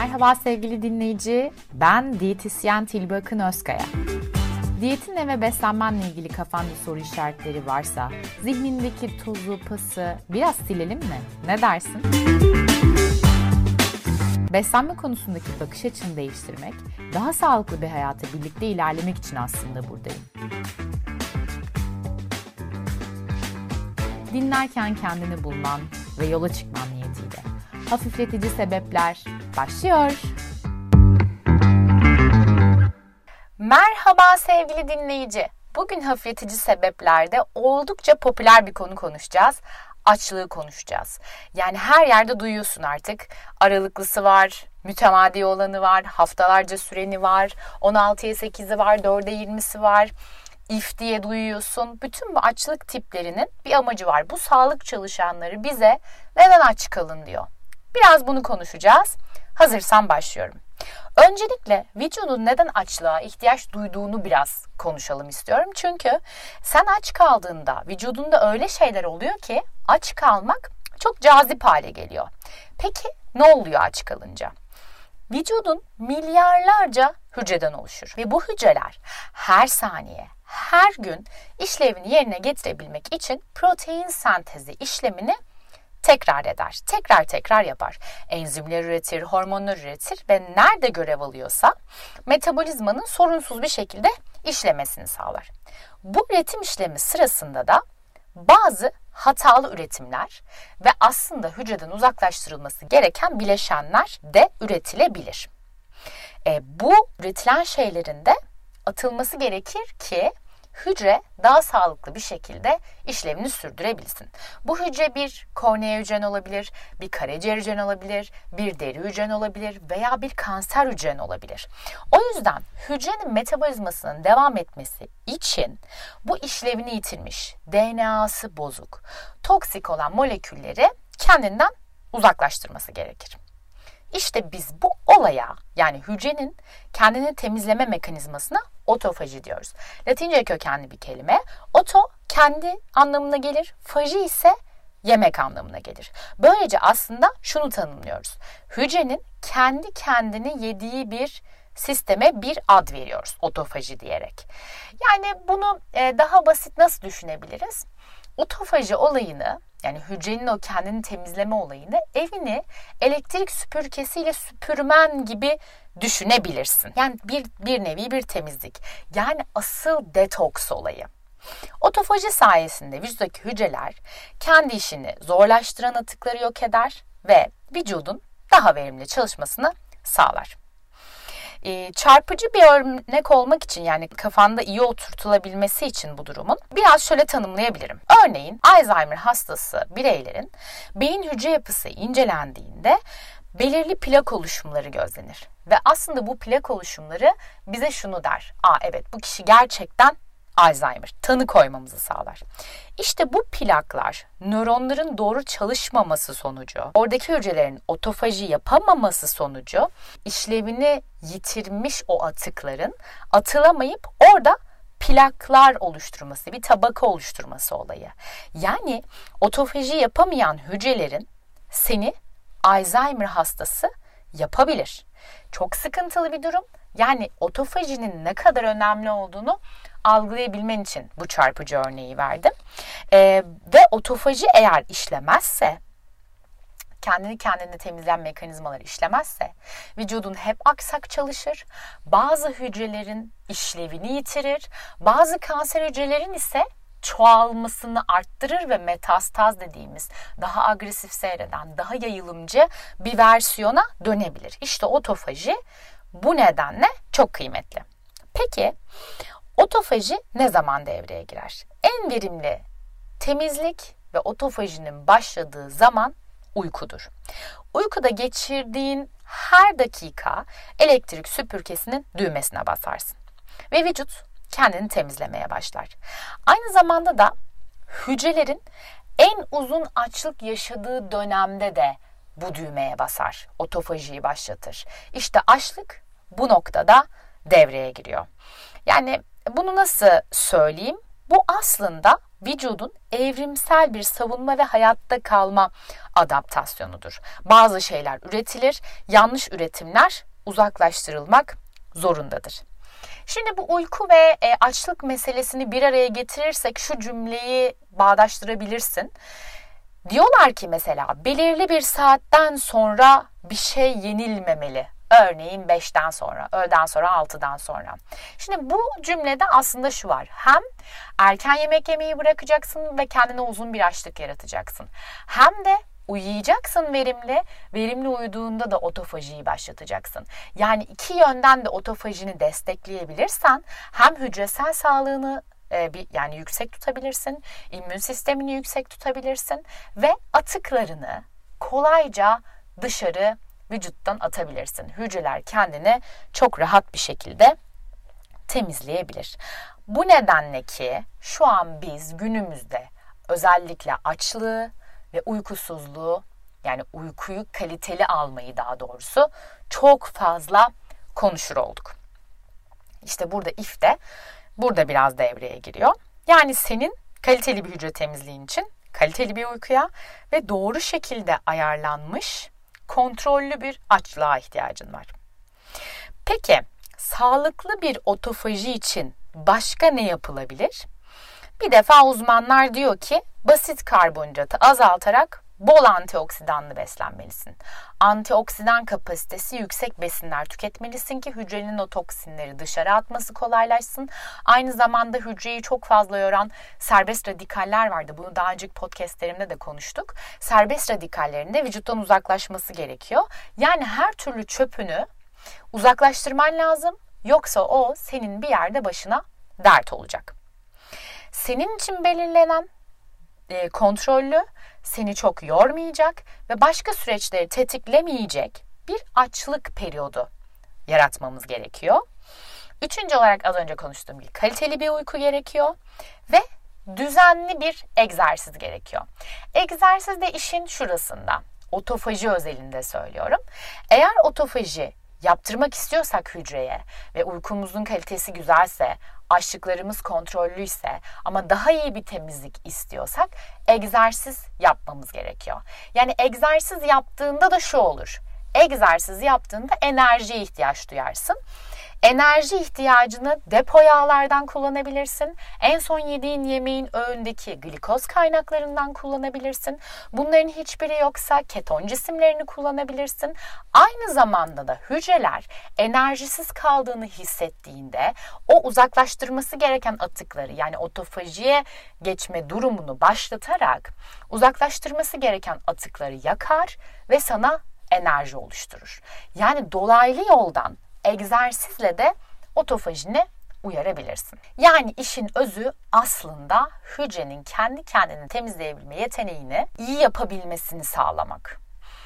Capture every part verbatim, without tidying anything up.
Merhaba sevgili dinleyici, ben diyetisyen Tilbe Akın Özkaya. Diyetinle ve beslenmenle ilgili kafanda soru işaretleri varsa, zihnindeki tozu, pası biraz silelim mi? Ne dersin? Beslenme konusundaki bakış açını değiştirmek, daha sağlıklı bir hayata birlikte ilerlemek için aslında buradayım. Dinlerken kendini bulman ve yola çıkman niyetiyle. Hafifletici sebepler başlıyor. Merhaba sevgili dinleyici. Bugün hafifletici sebeplerde oldukça popüler bir konu konuşacağız. Açlığı konuşacağız. Yani her yerde duyuyorsun artık. Aralıklısı var, mütemadi olanı var, haftalarca süreni var, on altıya sekizi var, dörde yirmisi var. İf diye duyuyorsun. Bütün bu açlık tiplerinin bir amacı var. Bu sağlık çalışanları bize neden aç kalın diyor. Biraz bunu konuşacağız. Hazırsan başlıyorum. Öncelikle vücudun neden açlığa ihtiyaç duyduğunu biraz konuşalım istiyorum. Çünkü sen aç kaldığında vücudunda öyle şeyler oluyor ki aç kalmak çok cazip hale geliyor. Peki ne oluyor aç kalınca? Vücudun milyarlarca hücreden oluşur ve bu hücreler her saniye, her gün işlevini yerine getirebilmek için protein sentezi işlemini tekrar eder. Tekrar tekrar yapar. Enzimler üretir, hormonlar üretir ve nerede görev alıyorsa metabolizmanın sorunsuz bir şekilde işlemesini sağlar. Bu üretim işlemi sırasında da bazı hatalı üretimler ve aslında hücreden uzaklaştırılması gereken bileşenler de üretilebilir. E, bu üretilen şeylerin de atılması gerekir ki hücre daha sağlıklı bir şekilde işlevini sürdürebilsin. Bu hücre bir kornea hücren olabilir, bir karaciğer hücren olabilir, bir deri hücren olabilir veya bir kanser hücren olabilir. O yüzden hücrenin metabolizmasının devam etmesi için bu işlevini yitirmiş, D N A'sı bozuk, toksik olan molekülleri kendinden uzaklaştırması gerekir. İşte biz bu olaya, yani hücrenin kendini temizleme mekanizmasına otofaji diyoruz. Latince kökenli bir kelime. Oto kendi anlamına gelir, faji ise yemek anlamına gelir. Böylece aslında şunu tanımlıyoruz. Hücrenin kendi kendini yediği bir sisteme bir ad veriyoruz otofaji diyerek. Yani bunu daha basit nasıl düşünebiliriz? Otofaji olayını, yani hücrenin o kendini temizleme olayını evini elektrik süpürgesiyle süpürmen gibi düşünebilirsin. Yani bir, bir nevi bir temizlik. Yani asıl detoks olayı. Otofaji sayesinde vücuttaki hücreler kendi işini zorlaştıran atıkları yok eder ve vücudun daha verimli çalışmasını sağlar. Ee, çarpıcı bir örnek olmak için, yani kafanda iyi oturtulabilmesi için bu durumun biraz şöyle tanımlayabilirim. Örneğin Alzheimer hastası bireylerin beyin hücre yapısı incelendiğinde belirli plak oluşumları gözlenir. Ve aslında bu plak oluşumları bize şunu der. Aa evet, bu kişi gerçekten Alzheimer, tanı koymamızı sağlar. İşte bu plaklar nöronların doğru çalışmaması sonucu, oradaki hücrelerin otofaji yapamaması sonucu işlevini yitirmiş o atıkların atılamayıp orada plaklar oluşturması, bir tabaka oluşturması olayı. Yani otofaji yapamayan hücrelerin seni Alzheimer hastası yapabilir. Çok sıkıntılı bir durum. Yani otofajinin ne kadar önemli olduğunu algılayabilmen için bu çarpıcı örneği verdim. Ee, ve otofaji eğer işlemezse, kendini kendine temizleyen mekanizmalar işlemezse vücudun hep aksak çalışır. Bazı hücrelerin işlevini yitirir. Bazı kanser hücrelerin ise çoğalmasını arttırır ve metastaz dediğimiz daha agresif seyreden, daha yayılımcı bir versiyona dönebilir. İşte otofaji bu nedenle çok kıymetli. Peki otofaji ne zaman devreye girer? En verimli temizlik ve otofajinin başladığı zaman uykudur. Uykuda geçirdiğin her dakika elektrik süpürgesinin düğmesine basarsın ve vücut kendini temizlemeye başlar. Aynı zamanda da hücrelerin en uzun açlık yaşadığı dönemde de bu düğmeye basar, otofajiyi başlatır. İşte açlık bu noktada devreye giriyor. Yani bunu nasıl söyleyeyim? Bu aslında vücudun evrimsel bir savunma ve hayatta kalma adaptasyonudur. Bazı şeyler üretilir, yanlış üretimler uzaklaştırılmak zorundadır. Şimdi bu uyku ve e, açlık meselesini bir araya getirirsek şu cümleyi bağdaştırabilirsin. Diyorlar ki mesela belirli bir saatten sonra bir şey yenilmemeli. Örneğin beşten sonra, öğleden sonra, altıdan sonra. Şimdi bu cümlede aslında şu var. Hem erken yemek yemeyi bırakacaksın ve kendine uzun bir açlık yaratacaksın. Hem de uyuyacaksın verimli. Verimli uyuduğunda da otofajiyi başlatacaksın. Yani iki yönden de otofajini destekleyebilirsen hem hücresel sağlığını e, bir, yani yüksek tutabilirsin, immün sistemini yüksek tutabilirsin ve atıklarını kolayca dışarı vücuttan atabilirsin. Hücreler kendini çok rahat bir şekilde temizleyebilir. Bu nedenle ki şu an biz günümüzde özellikle açlığı ve uykusuzluğu, yani uykuyu kaliteli almayı daha doğrusu çok fazla konuşur olduk. İşte burada if de burada biraz devreye giriyor. Yani senin kaliteli bir hücre temizliğin için kaliteli bir uykuya ve doğru şekilde ayarlanmış kontrollü bir açlığa ihtiyacın var. Peki sağlıklı bir otofaji için başka ne yapılabilir? Bir defa uzmanlar diyor ki basit karbonhidratı azaltarak bol antioksidanlı beslenmelisin. Antioksidan kapasitesi yüksek besinler tüketmelisin ki hücrenin o toksinleri dışarı atması kolaylaşsın. Aynı zamanda hücreyi çok fazla yoran serbest radikaller vardı. Bunu daha önceki podcastlerimde de konuştuk. Serbest radikallerin de vücuttan uzaklaşması gerekiyor. Yani her türlü çöpünü uzaklaştırman lazım. Yoksa o senin bir yerde başına dert olacak. Senin için belirlenen e, kontrollü, seni çok yormayacak ve başka süreçleri tetiklemeyecek bir açlık periyodu yaratmamız gerekiyor. Üçüncü olarak az önce konuştuğum gibi kaliteli bir uyku gerekiyor ve düzenli bir egzersiz gerekiyor. Egzersiz de işin şurasında, otofaji özelinde söylüyorum. Eğer otofaji yaptırmak istiyorsak hücreye ve uykumuzun kalitesi güzelse, açlıklarımız kontrollüyse ama daha iyi bir temizlik istiyorsak egzersiz yapmamız gerekiyor. Yani egzersiz yaptığında da şu olur. Egzersiz yaptığında enerjiye ihtiyaç duyarsın. Enerji ihtiyacını depo yağlardan kullanabilirsin. En son yediğin yemeğin öğündeki glikoz kaynaklarından kullanabilirsin. Bunların hiçbiri yoksa keton cisimlerini kullanabilirsin. Aynı zamanda da hücreler enerjisiz kaldığını hissettiğinde o uzaklaştırması gereken atıkları, yani otofajiye geçme durumunu başlatarak uzaklaştırması gereken atıkları yakar ve sana enerji oluşturur. Yani dolaylı yoldan egzersizle de otofajini uyarabilirsin. Yani işin özü aslında hücrenin kendi kendini temizleyebilme yeteneğini iyi yapabilmesini sağlamak.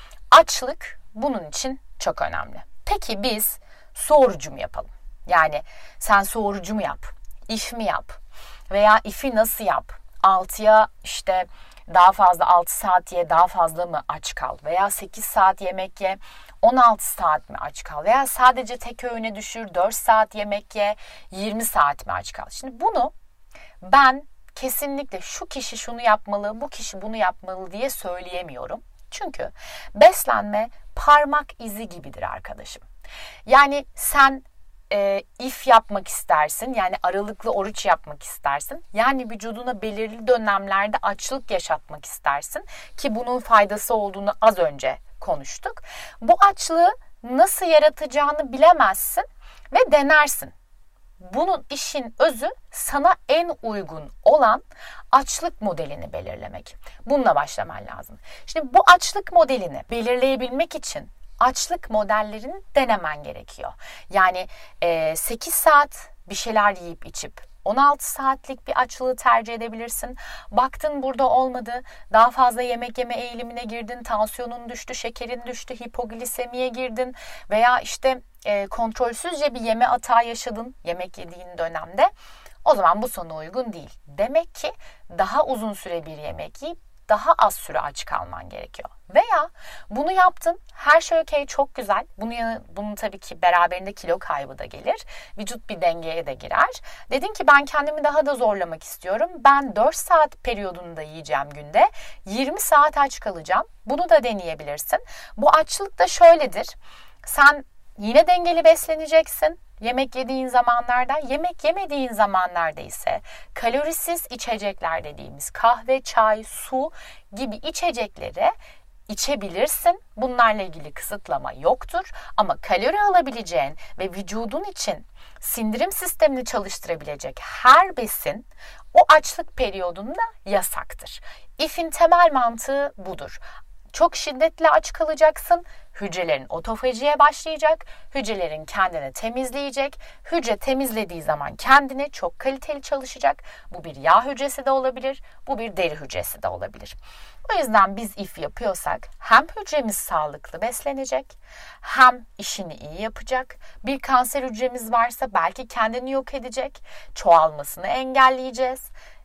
Açlık bunun için çok önemli. Peki biz su orucu mu yapalım? Yani sen su orucu mu yap? İf mi yap? Veya ifi nasıl yap? altıya işte daha fazla altı saat ye, daha fazla mı aç kal? Veya sekiz saat yemek ye, on altı saat mi aç kal? Veya sadece tek öğüne düşür, dört saat yemek ye, yirmi saat mi aç kal? Şimdi bunu ben kesinlikle şu kişi şunu yapmalı, bu kişi bunu yapmalı diye söyleyemiyorum. Çünkü beslenme parmak izi gibidir arkadaşım. Yani sen E, if yapmak istersin, yani aralıklı oruç yapmak istersin. Yani vücuduna belirli dönemlerde açlık yaşatmak istersin ki bunun faydası olduğunu az önce konuştuk. Bu açlığı nasıl yaratacağını bilemezsin ve denersin. Bunun işin özü sana en uygun olan açlık modelini belirlemek. Bununla başlaman lazım. Şimdi bu açlık modelini belirleyebilmek için açlık modellerini denemen gerekiyor. Yani e, sekiz saat bir şeyler yiyip içip on altı saatlik bir açlığı tercih edebilirsin. Baktın burada olmadı, daha fazla yemek yeme eğilimine girdin, tansiyonun düştü, şekerin düştü, hipoglisemiye girdin veya işte e, kontrolsüzce bir yeme atağı yaşadın yemek yediğin dönemde. O zaman bu sana uygun değil. Demek ki daha uzun süre bir yemek yiyip daha az süre aç kalman gerekiyor. Veya bunu yaptın, her şey okey, çok güzel. Bunun, bunun tabii ki beraberinde kilo kaybı da gelir. Vücut bir dengeye de girer. Dedin ki ben kendimi daha da zorlamak istiyorum. Ben dört saat periyodunda yiyeceğim günde. yirmi saat aç kalacağım. Bunu da deneyebilirsin. Bu açlık da şöyledir. Sen yine dengeli besleneceksin. Yemek yediğin zamanlarda, yemek yemediğin zamanlarda ise kalorisiz içecekler dediğimiz kahve, çay, su gibi içecekleri içebilirsin. Bunlarla ilgili kısıtlama yoktur. Ama kalori alabileceğin ve vücudun için sindirim sistemini çalıştırabilecek her besin o açlık periyodunda yasaktır. İF'in temel mantığı budur. Çok şiddetli aç kalacaksın. Hücrelerin otofajiye başlayacak. Hücrelerin kendini temizleyecek. Hücre temizlediği zaman kendini çok kaliteli çalışacak. Bu bir yağ hücresi de olabilir. Bu bir deri hücresi de olabilir. O yüzden biz if yapıyorsak hem hücremiz sağlıklı beslenecek, hem işini iyi yapacak. Bir kanser hücremiz varsa belki kendini yok edecek. Çoğalmasını engelleyeceğiz.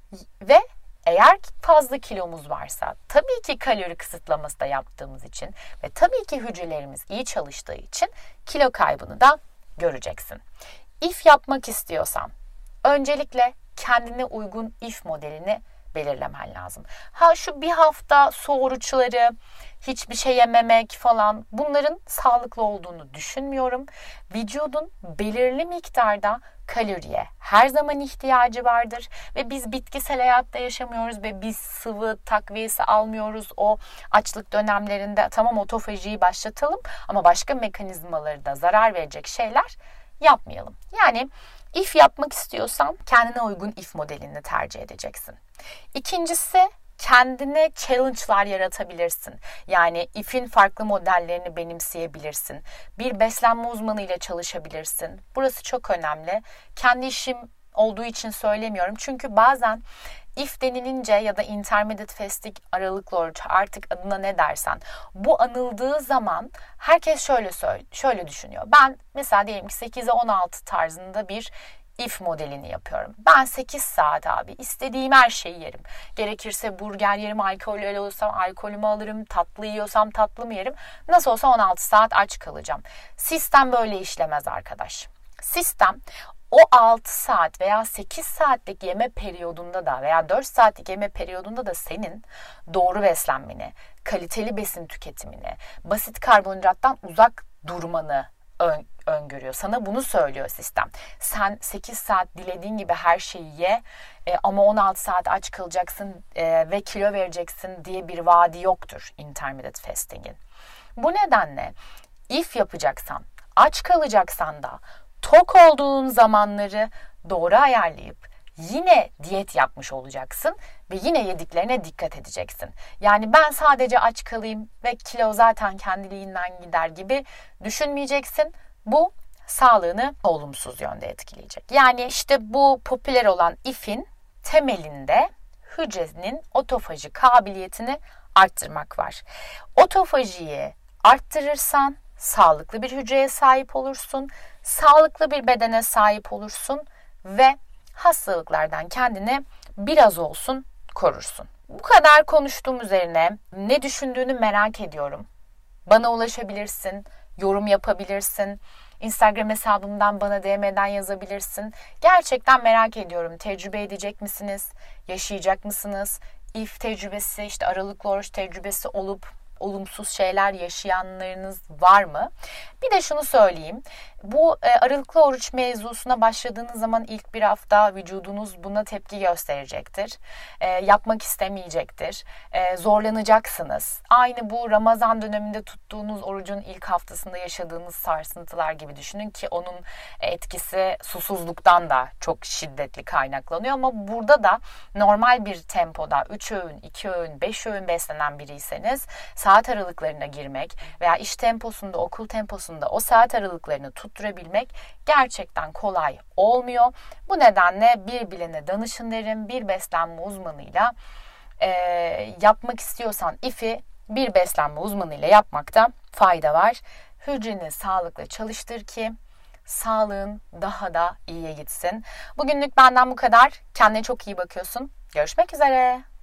Ve eğer fazla kilomuz varsa, tabii ki kalori kısıtlaması da yaptığımız için ve tabii ki hücrelerimiz iyi çalıştığı için kilo kaybını da göreceksin. if yapmak istiyorsan öncelikle kendine uygun if modelini belirlemen lazım. Ha şu bir hafta su oruçları, hiçbir şey yememek falan, bunların sağlıklı olduğunu düşünmüyorum. Vücudun belirli miktarda kaloriye her zaman ihtiyacı vardır ve biz bitkisel hayatta yaşamıyoruz ve biz sıvı takviyesi almıyoruz. O açlık dönemlerinde tamam otofajiyi başlatalım ama başka mekanizmaları da zarar verecek şeyler yapmayalım. Yani if yapmak istiyorsan kendine uygun if modelini tercih edeceksin. İkincisi, kendine challenge'lar yaratabilirsin. Yani if'in farklı modellerini benimseyebilirsin. Bir beslenme uzmanı ile çalışabilirsin. Burası çok önemli. Kendi işim olduğu için söylemiyorum. Çünkü bazen if denilince ya da intermediate fasting, aralıklı oruç, artık adına ne dersen, bu anıldığı zaman herkes şöyle söyle, şöyle düşünüyor. Ben mesela diyelim ki sekize on altı tarzında bir if modelini yapıyorum. Ben sekiz saat abi istediğim her şeyi yerim. Gerekirse burger yerim, alkollü olursam alkolümü alırım, tatlı yiyorsam tatlımı yerim. Nasıl olsa on altı saat aç kalacağım. Sistem böyle işlemez arkadaş. Sistem o altı saat veya sekiz saatlik yeme periyodunda da veya dört saatlik yeme periyodunda da senin doğru beslenmeni, kaliteli besin tüketimini, basit karbonhidrattan uzak durmanı ön, öngörüyor. Sana bunu söylüyor sistem. Sen sekiz saat dilediğin gibi her şeyi ye e, ama on altı saat aç kalacaksın e, ve kilo vereceksin diye bir vaadi yoktur intermediate fasting'in. Bu nedenle if yapacaksan, aç kalacaksan da tok olduğun zamanları doğru ayarlayıp yine diyet yapmış olacaksın ve yine yediklerine dikkat edeceksin. Yani ben sadece aç kalayım ve kilo zaten kendiliğinden gider gibi düşünmeyeceksin. Bu sağlığını olumsuz yönde etkileyecek. Yani işte bu popüler olan if'in temelinde hücrenin otofaji kabiliyetini arttırmak var. Otofajiyi arttırırsan sağlıklı bir hücreye sahip olursun, sağlıklı bir bedene sahip olursun ve hastalıklardan kendini biraz olsun korursun. Bu kadar konuştuğum üzerine ne düşündüğünü merak ediyorum. Bana ulaşabilirsin, yorum yapabilirsin. Instagram hesabımdan bana D M'den yazabilirsin. Gerçekten merak ediyorum. Tecrübe edecek misiniz? Yaşayacak mısınız? if tecrübesi, işte aralıklı oruç tecrübesi olup olumsuz şeyler yaşayanlarınız var mı? Bir de şunu söyleyeyim. Bu e, aralıklı oruç mevzusuna başladığınız zaman ilk bir hafta vücudunuz buna tepki gösterecektir. E, yapmak istemeyecektir. E, zorlanacaksınız. Aynı bu Ramazan döneminde tuttuğunuz orucun ilk haftasında yaşadığınız sarsıntılar gibi düşünün ki onun etkisi susuzluktan da çok şiddetli kaynaklanıyor. Ama burada da normal bir tempoda üç öğün, iki öğün, beş öğün beslenen biriyseniz saat aralıklarına girmek veya iş temposunda, okul temposunda o saat aralıklarını tutturabilmek gerçekten kolay olmuyor. Bu nedenle bir bilene danışın derim. Bir beslenme uzmanıyla e, yapmak istiyorsan if'i bir beslenme uzmanıyla yapmakta fayda var. Hücreni sağlıklı çalıştır ki sağlığın daha da iyiye gitsin. Bugünlük benden bu kadar. Kendine çok iyi bakıyorsun. Görüşmek üzere.